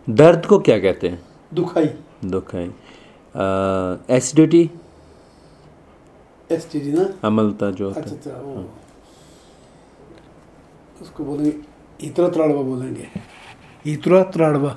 दर्द को क्या कहते हैं? दुखाई। दुखाई। एसिडिटी? एसिडिटी ना, अम्लता जो होता है। अच्छा वो उसको बोलेंगे इतरा त्राड़वा बोलेंगे, इतरा त्राड़वा।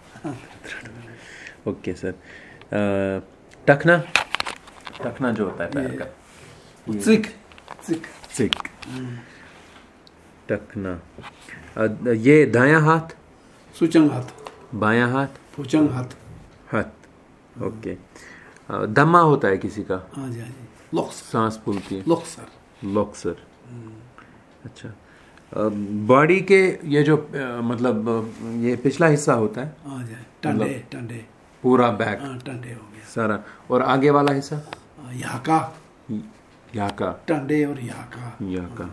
Okay sir. टखना? टखना जो होता है पैर का। चिक चिक चिक। टखना। ये दायां हाथ? सुचंग हाथ। बायां हाथ? फुचंग हाथ। हाथ। ओके। दमा होता है किसी का? हाँ जी हाँ जी। लॉक्स। सांस फूलती है। लॉक्सर। लॉक्सर। अच्छा। बॉडी के ये जो मतलब ये पिछला हिस्सा होता है। हाँ जी। टंडे टंडे। पूरा बैक। हाँ टंडे हो गया सारा। और आगे वाला हिस्सा? याका। याका। टंडे और याका। याका।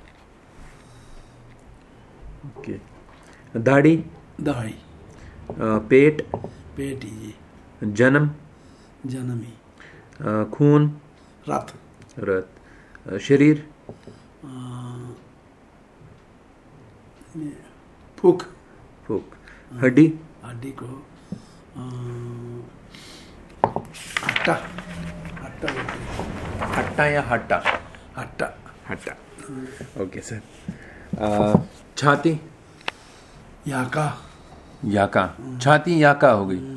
ओके। दाढ़ी? दाढ़ी। पेट? पेट ही। जन्म? जन्मी। खून? रथ। रत। शरीर? फूक। फूक। हड्डी? हड्डी को हट्टा। हट्टा बोलते हैं। हट्टा या हट्टा? हट्टा। हट्टा। Okay sir. छाती? याका। याका। छाती याका हो गई।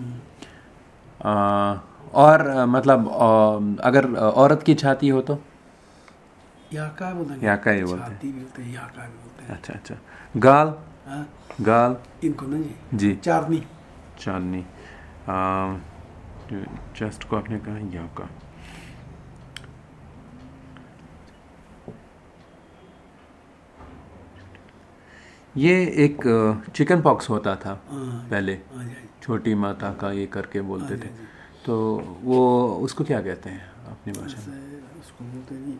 और मतलब अगर औरत की छाती हो तो? याका बोलेंगे। याका ही बोलते हैं। छाती भी बोलते हैं, याका भी बोलते हैं। अच्छा अच्छा। गाल? हाँ? गाल? इनको नहीं जी। चारनी। चांदनी। चेस्ट को आपने कहा याका। ये एक चिकन पॉक्स होता था पहले, छोटी माता का ये करके बोलते थे, तो वो उसको क्या कहते हैं अपनी भाषा में? उसको बोलते नहीं।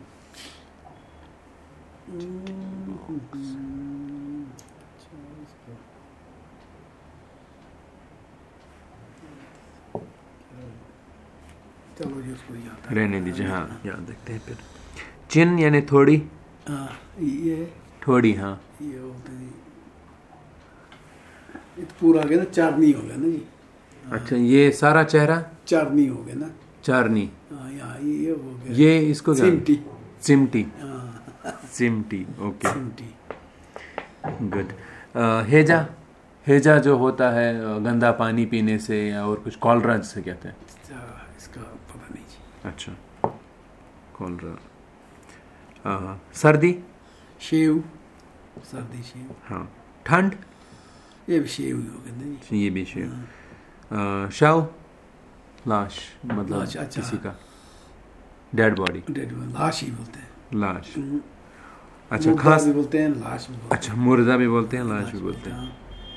चलो जी उसको याद रहने दीजिए। हाँ याद देखते हैं फिर। चिन यानी थोड़ी? ये थोड़ी। हाँ ये होते नहीं, ये तो पूरा हो गया ना, चारनी हो गया ना जी। अच्छा, ये सारा चेहरा चारनी हो गया ना। चारनी। हाँ ये हो गया। ये इसको क्या? सिमटी। सिमटी। हाँ सिमटी। ओके सिमटी। गुड। हेजा? हेजा जो होता है गंदा पानी पीने से या और कुछ, कॉलरा जिसे कहते हैं। इसका पता नहीं जी। अच्छा कॉलरा। सर्दी? शेव। सर्दी शेव। हाँ। ठंड? ये भी शेव ही हो गया ना जी। ये भी शेव। शव? लाश मतलब लाश, अच्छा। किसी का डेड बॉडी। डेड लाश ही बोलते हैं। लाश। अच्छा। मुर्दा खास भी बोलते हैं, लाश भी बोलते अच्छा, मुर्दा भी बोलते हैं, लाश भी हैं। बोलते हैं। हाँ।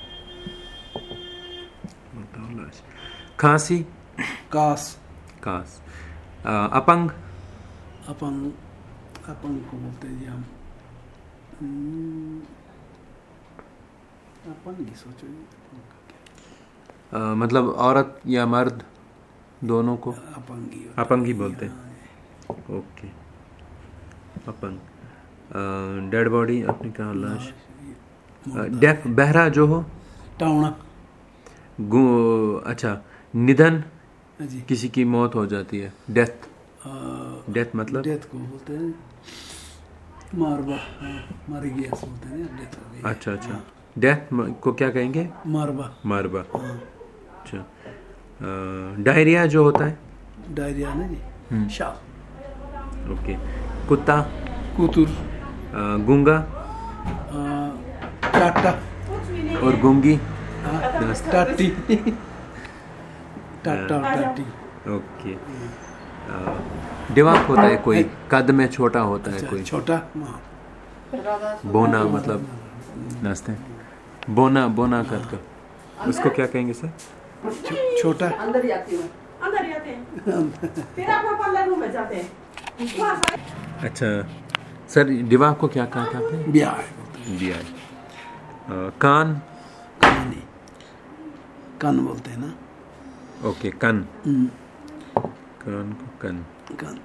लाश। खांसी? कास। कास। अपंग? अपंग। अपंग को बोलते हैं जी हम। अपंग ही सोचो जी, अपंग का क्या? मतलब औरत या मर्द दोनों को अपंग ही। अपंग ही बोलते हैं। ओके अपंग। डेड बॉडी आपने कहा, लाश। डेफ बहरा जो हो? टाउना। अच्छा। निधन? जी। किसी की मौत हो जाती है, डेथ। डेथ मतलब? डेथ को बोलते हैं मारबा। मर गया बोलते हैं, डेथ हो गई। अच्छा अच्छा। डेथ को क्या कहेंगे? मारबा। मारबा। अच्छा। डायरिया जो होता है? डायरिया ना जी। शाह। ओके। कुत्ता? कुतुर। गूंगा? टाटा। और गूंगी? टाटी। टाटा और टाटी। ओके। दिमाग होता है कोई, कद में छोटा होता है कोई, छोटा। बोना मतलब नाश्ते, बोना बोना कद का, उसको क्या कहेंगे सर? छोटा। अंदर ही आती हूँ, अंदर ही आते हैं, फिर आप पार्लर रूम में जाते हैं। अच्छा सर, दिमाग को क्या कहा था आपने? ब्याह। ब्याह। कान? कानी। कान बोलते हैं ना। ओके कान। कान को कान। कान।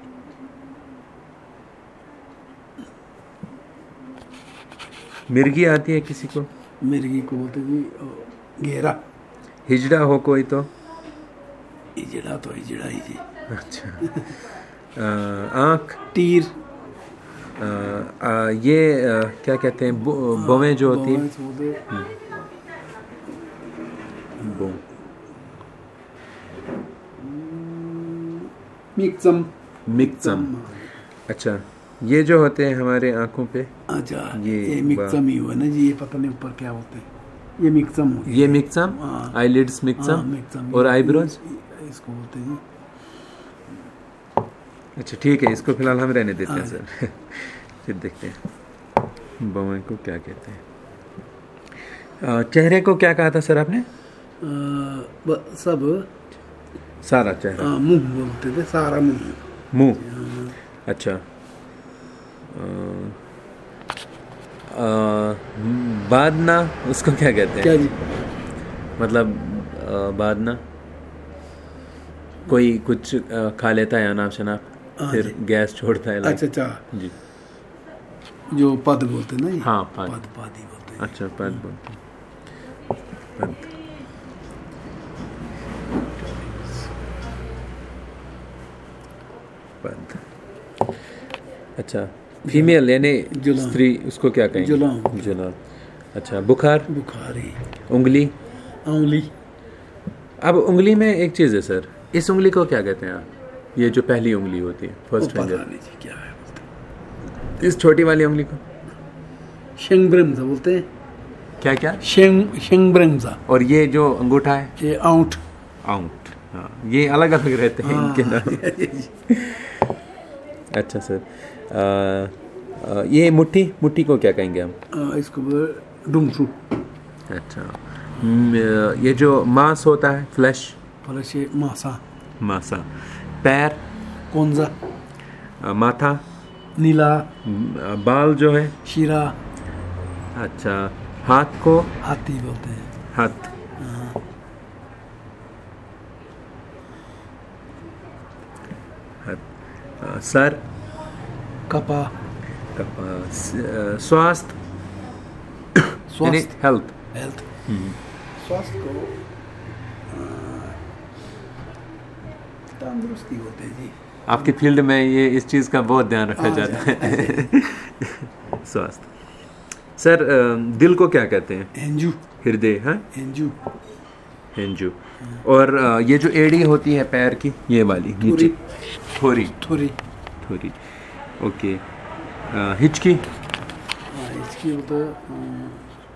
मिर्गी आती है किसी को? मिर्गी को बोलते हैं घेरा। हिजड़ा हो कोई तो? हिजड़ा तो हिजड़ा ही जी। अच्छा। आँख? तीर। ये क्या कहते हैं, बोवें जो होती है? बो। मिक्सम। मिक्सम। अच्छा, ये जो होते हैं हमारे आँखों पे? अच्छा, ये मिक्सम ही हुआ ना जी। ये पता नहीं ऊपर क्या होते हैं, ये मिक्सम हो गया। ये मिक्सम, आईलिड्स मिक्सम, और आईब्रोज इसको बोलते हैं। अच्छा ठीक है, इसको फिलहाल हम रहने देते हैं सर। फिर देखते हैं बउएं को क्या कहते हैं। चेहरे को क्या कहा था सर आपने? सब सारा चेहरा। मुंह बोलते थे, सारा मुंह। मुंह, अच्छा। बादना, उसको क्या कहते हैं? क्या जी? मतलब बादना, कोई कुछ खा लेता है अनाप शनाप, फिर गैस छोड़ता है। अच्छा अच्छा जी, जो पद बोलते हैं ना। हाँ, पद ही बोलते हैं। अच्छा, पद बोलते हैं, पद। पद, अच्छा। फीमेल यानी स्त्री, उसको क्या कहेंगे? जुलान। जुलान, अच्छा। बुखार? बुखारी। उंगली? उंगली। अब उंगली में एक चीज़ है सर, इस उंगली को क्या कहते हैं आप? ये जो पहली उंगली होती है, फर्स्ट फिंगर, क्या है इस छोटी वाली उंगली को शेंगब्रेम्सा बोलते हैं। क्या क्या? शेंगब्रेम्सा। और ये जो अंगूठा है? ये आउट। आउट, हाँ। ये अलग अलग रहते हैं इनके नाम। अच्छा सर, ये मुट्ठी, मुट्ठी को क्या कहेंगे हम? इसको डुमसू। अच्छा। ये जो मांस होता है, फ्लैश? फ्लैश, मासा। मासा। पैर? कोंजा। माथा? नीला। बाल जो है? शीरा। अच्छा। हाथ को? हाथी बोलते हैं। हाथ। सर? कपा। कपा। स्वास्थ्य? हेल्थ। हेल्थ। स्वास्थ्य को तंदुरुस्ती होते हैं जी। आपकी फील्ड में ये इस चीज़ का बहुत ध्यान रखा जाता है। स्वास्थ्य। सर, दिल को क्या कहते हैं? हेंजू। हृदय, हाँ, हेंजू। हेंजू। और ये जो एड़ी होती है पैर की, ये वाली नीचे, थोरी। थोरी। थोरी, ओके। हिचकी? हिचकी बोलते हैं,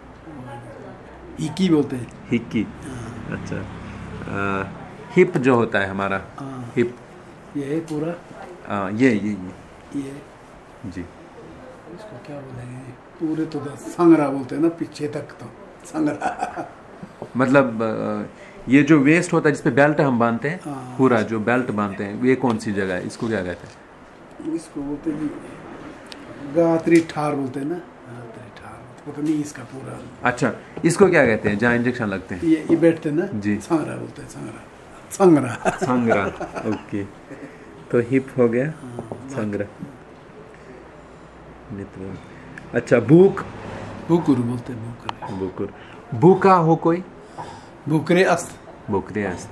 हिकी बोलते हैं। हिक्की, अच्छा। हिप जो होता है हमारा, हिप, ये है पूरा। ये जी, इसको क्या बोलेंगे? पूरे तो संगरा बोलते हैं ना, पीछे तक तो संगरा। मतलब ये जो वेस्ट होता है जिसपे बेल्ट हम बांधते हैं, पूरा जो बेल्ट बांधते हैं, ये कौन सी जगह है, इसको क्या कहते हैं? इसको बोलते हैं गात्री ठार बोलते हैं ना। पता नहीं इसका पूरा। अच्छा, इसको क्या कहते हैं जहाँ इंजेक्शन लगते हैं? ये बैठते हैं ना जी, संगरा बोलते हैं। संगरा। संगरा, ओके। तो हिप हो गया, संगरा। अच्छा, भूख? बुकुर बोलते हैं। बुकुर। भूखा हो कोई? बुकरे अस्त। बुकरे अस्त।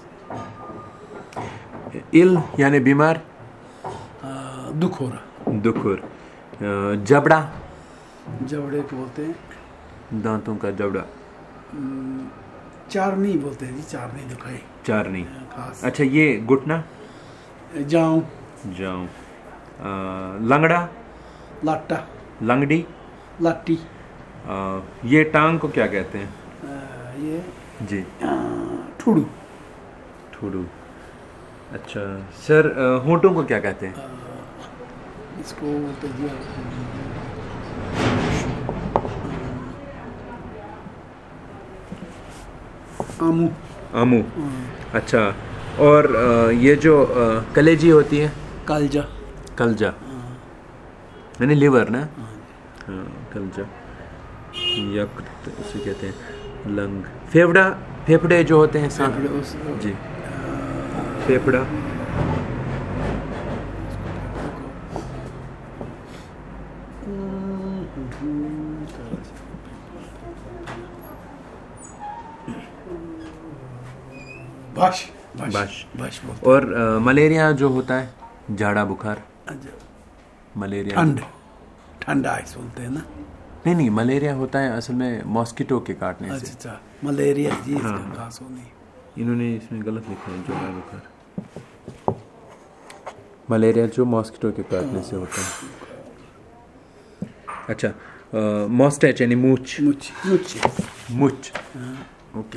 इल यानी बीमार? दुख हो रहा। दुखुर। जबड़ा? जबड़े को बोलते हैं दांतों का जबड़ा। चारनी बोलते हैं जी। चारनी दुखाई। चारनी, खास। अच्छा। ये घुटना? जाऊं। जाऊं। लंगड़ा? लाटा। लंगड़ी? लाटी। ये टांग को क्या कहते हैं? ये जी, ठुडू। ठुडू, अच्छा। सर, होंठों को क्या कहते हैं? इसको बोलते हैं आमू। आमू, अच्छा। और ये जो कलेजी होती है? कलजा। कलजा यानी लिवर ना? हाँ, कलजा। यकृत उसे कहते हैं। लंग। फेफड़ा? फेफड़े जो होते हैं जी, फेफड़ा। बाश बाश बोलते। और मलेरिया जो होता है झाड़ा बुखार, मलेरिया ठंड आइस बोलते हैं ना। नहीं मलेरिया होता है असल में मॉस्किटो के काटने से। अच्छा मलेरिया जी इसका खास होनी। इन्होंने इसमें गलत लिखा है झाड़ा बुखार। मलेरिया जो मॉस्किटो के काटने से होता है। अच्छा मॉस्टैच यानी मूछ। ओके।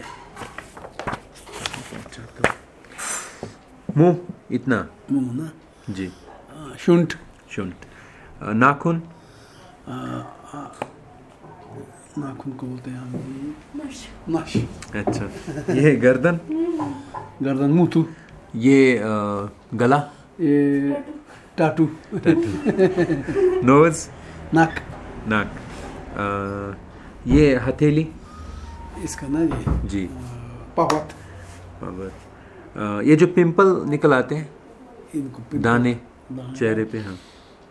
मुंह इतना मुंह ना जी। शुंठ नाखून को बोलते हैं हम नश। अच्छा ये गर्दन मुथु। ये गला, ये टाटू। नोज नाक ये हथेली इसका ना जी। पवत ये जो पिंपल निकल आते हैं इनको दाने चेहरे पे। हाँ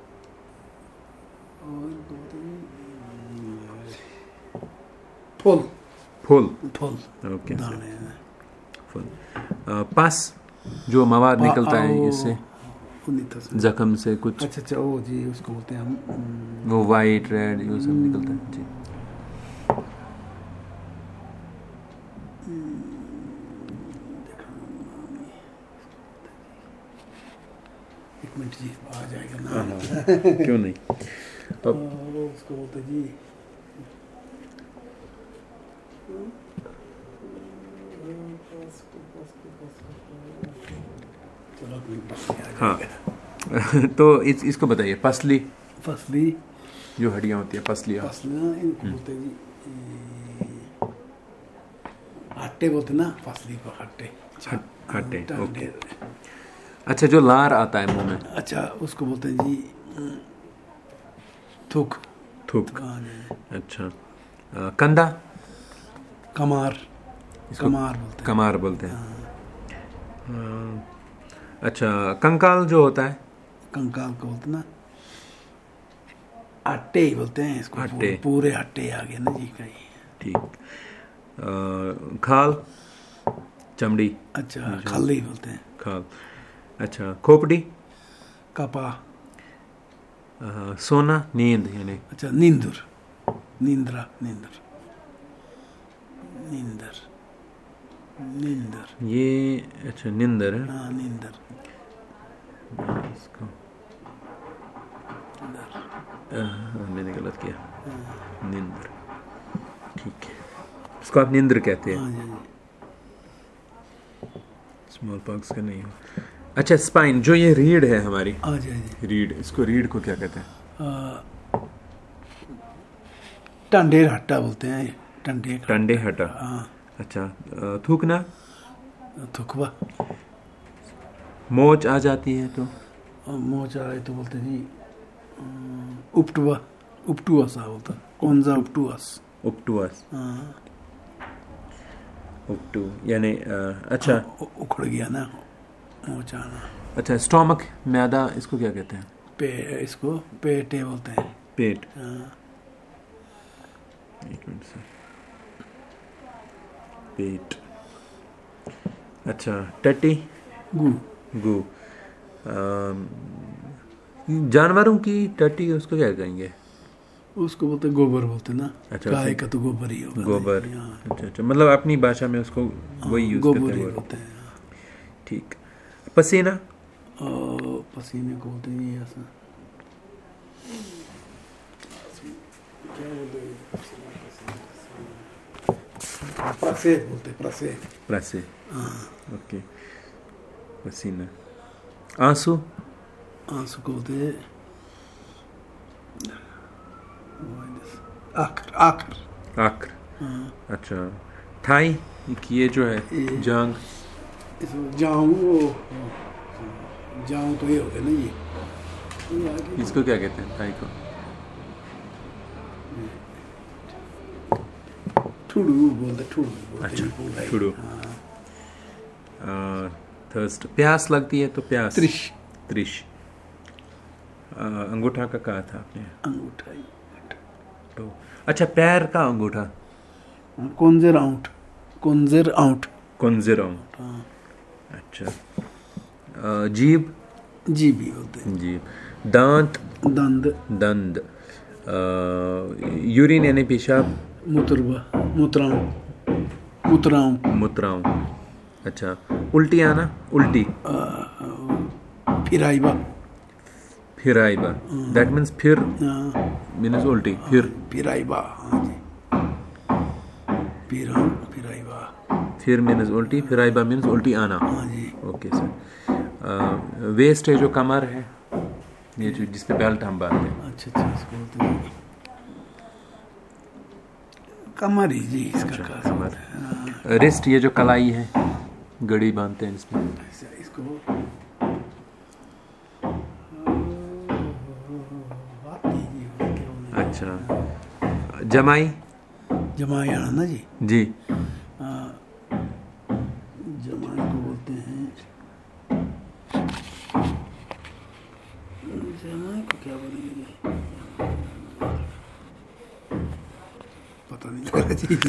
फूल ओके फूल। पास जो मवाद निकलता है इससे जख्म से कुछ। अच्छा वो जी उसको बोलते हैं हम वो वाइट रेड ये सब निकलता है जी। एक मिनट जी आ जाएगा ना। क्यों नहीं। वो उसको बोलते जी हाँ तो इसको बताइए। पसली जो हड्डियाँ होती है पसलियाँ इनको बोलते जी हट्टे बोलते ना। पसली को हट्टे ओके। अच्छा जो लार आता है मुंह में, अच्छा उसको बोलते हैं जी थूक। अच्छा कंधा कमार बोलते हैं। अच्छा कंकाल जो होता है, कंकाल को बोलते ना अट्टे ही बोलते हैं इसको। पूरे अट्टे आ गए ना जी कहीं। ठीक। खाल चमड़ी। अच्छा खाली बोलते हैं खाल। अच्छा खोपड़ी कपा। सोना नींद यानी। अच्छा नींदर ये अच्छा नींदर है। हाँ नींदर इसको मैंने गलत किया। नींदर ठीक है। इसको आप नींदर कहते हैं। स्मॉल पॉक्स का नहीं हो। अच्छा स्पाइन जो ये रीढ़ है हमारी। रीढ़, इसको रीढ़ को क्या कहते हैं? टंडे हट्टा बोलते हैं। टंडे हट्टा। अच्छा थूकना थुकवा। मोच आ जाती है तो मोच आए तो बोलते हैं जी उपटुअस बोलता। कौनसा उपटुअस उपटू यानी अच्छा उखड़ गया ना मोच आना। अच्छा स्टोमक मैदा इसको क्या कहते हैं? इसको पेटे बोलते हैं। पेट। एक मिनट से पेट। अच्छा टट्टी गू जानवरों की टट्टी उसको क्या कहेंगे? उसको बोलते गोबर बोलते ना। अच्छा गाय का तो गोबर ही होगा। गोबर। अच्छा मतलब अपनी भाषा में उसको वही यूज करते हैं। ठीक। पसीना पसीने को बोलते हैं ऐसा क्या बोलते हैं? प्रसे ओके। पसीना। आंसू को बोलते हैं आखर। अच्छा थाई ये जो है जांग तो ये हो गया ना ये इसको क्या कहते हैं? थाई को ठुडू बोलते। अच्छा ठुडू। थर्स्ट प्यास लगती है तो प्यास। त्रिश। अंगूठा का कहा था आपने? अंगूठा तो अच्छा पैर का अंगूठा कुंजर आउट। अच्छा। जीभ? जीभ भी बोलते हैं। जीभ। दांत? दंद। दंद। यूरिन यानी पेशाब? मूत्राओं। अच्छा। उल्टी आना? उल्टी? फिराइबा। दैट मीन्स फिर मीन्स उल्टी। फिराइबा। हाँ जी। फिराइबा। फिर मीन्स उल्टी, फिराइबा मीन्स उल्टी आना। हाँ जी। Okay sir. वेस्ट है जो कमर है, ये जो जिसपे बेल्ट हम बांधते हैं। अच्छा, इसको बोलते हैं कमर ही जी, इसका कमर। रिस्ट ये जो कलाई है, घड़ी बांधते हैं इसमें। इसको अच्छा। जमाई? जमाई आना ना जी। जी। जमाई को बोलते हैं, जमाई को क्या बोलेंगे, पता नहीं लग रहा जी।